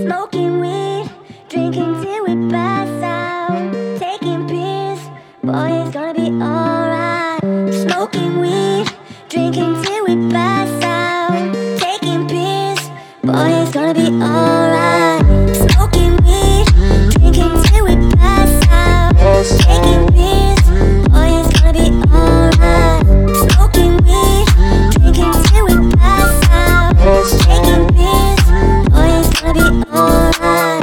Smoking weed, drinking till we pass out. Taking pills, boy, it's gonna be alright. Smoking weed, drinking till we pass out. Taking pills, boy, it's gonna be alright. Smoking weed, drinking till we pass out. Taking pills, boy, it's gonna be alright. Smoking weed, drinking till we pass out. Taking pills, boy, it's gonna be alright.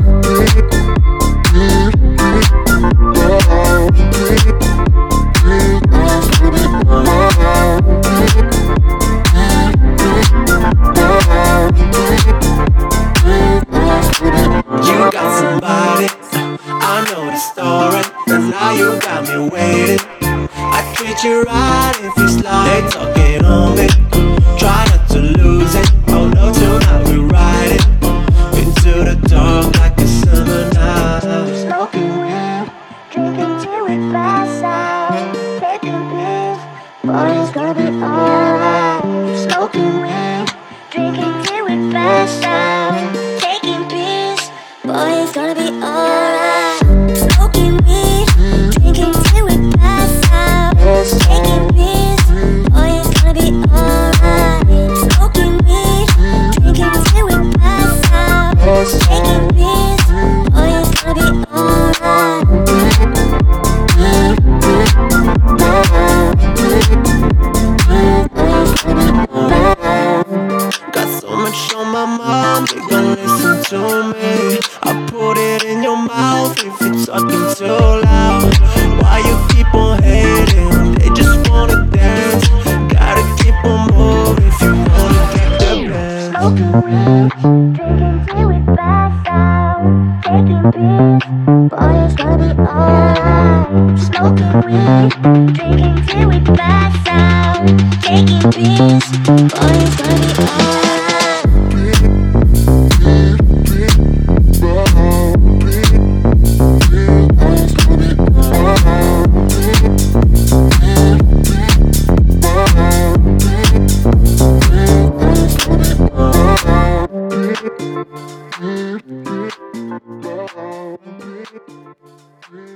You got somebody, I know the story, and now you got me waiting. I treat you right if you slide. They talking on me, try not to lose it. Oh no, tonight we ride it into the dark like a summer night. Smoking weed, drinking till we pass out. Taking pills, boy, it's gonna be alright. Smoking weed, drinking till we pass out. Taking pills, boy, it's gonna be alright. Smoking weed, drinking till we pass out. Taking pills, boy, it's gonna be alright. Smoking weed, drinking till we pass out. Taking pills, boy, it's gonna be alright. Got so much on my mind, they gon' listen to me. I put it in your mouth if you're talking too loud. Why you keep on hating? They just wanna dance. Gotta keep on moving if you wanna get the best. Smoking weed, drinking till we pass out. Taking pills, boy, it's gonna be alright. Smoking weed, drinking till we pass out. Taking pills, boy, it's gonna be alright. Yeah.